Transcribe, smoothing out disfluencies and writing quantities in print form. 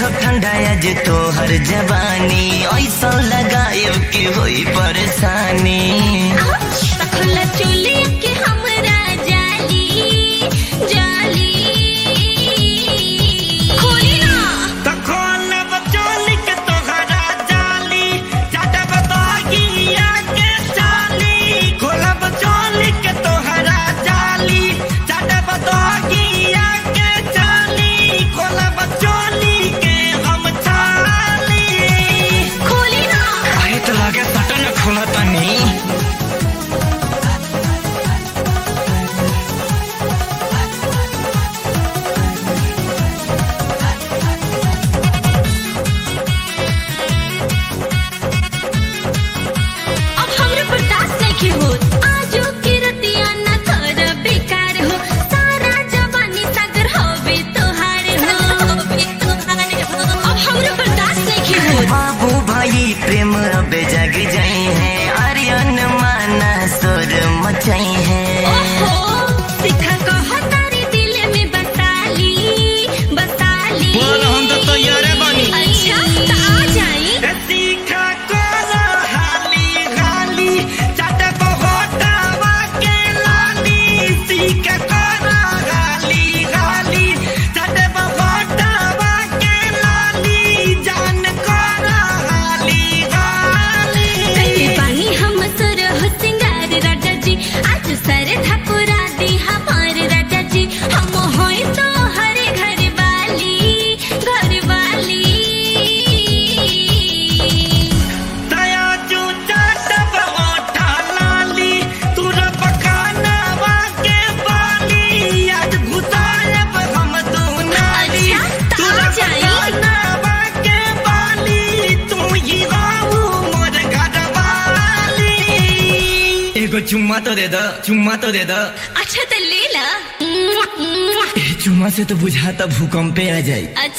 देखो ठंडा आज तो हर जवानी ऐसा लगाए कि होई परेशानी। खुला चोली के हमरा जाली जाली खोली ना तो खोलब चोली के तोहरा जाली चाटब तोगिया के चाली। खोलब चोली के तोहरा जाली चाटब तोगिया के चाली। खोलब चोली के हम चाली खोली ना काहे तो लागे सटन खोला तनी। अब हमरे बर्दाश्त नहीं हो आजो की रतिया ना थोर बेकार हो। सारा जवानी सागर होवे तोहारे हो अब हमरे बर्दाश्त नहीं हो। बाबू भाई प्रेम अब जग जाए हैं आर्यन माना सुर मचाई हैं। ओहो सिखा कहो तारे दिल में बसाली बसाली। बोल हम तो तैयार बनी। अच्छा तो आ जाई सीखा कोला हाली हाली चाटब होटावा के लाली। सीखा कोला हाली हाली चाटब होटावा के लाली। जान कोला हाली हाली कहीं पानी हम सुर हो सिंगार राजा जी आज सर धपुरा दी हमारे राजा जी। हम होई तो हरे घर वाली दया जो चाटब होठा लाली। तुरा पकानावा के बाली आज घुसायब हम दो नाली। अच्छा, तो आ तुरा जाई। पकानावा के बाली तू ही बाबू मोर घरवाली। एगो चुम्मा तो दे दो चुम्मा तो दे दो। अच्छा तो ले ला चुम्मा से तो बुझाता भूकंपे आ जाए। अच्छा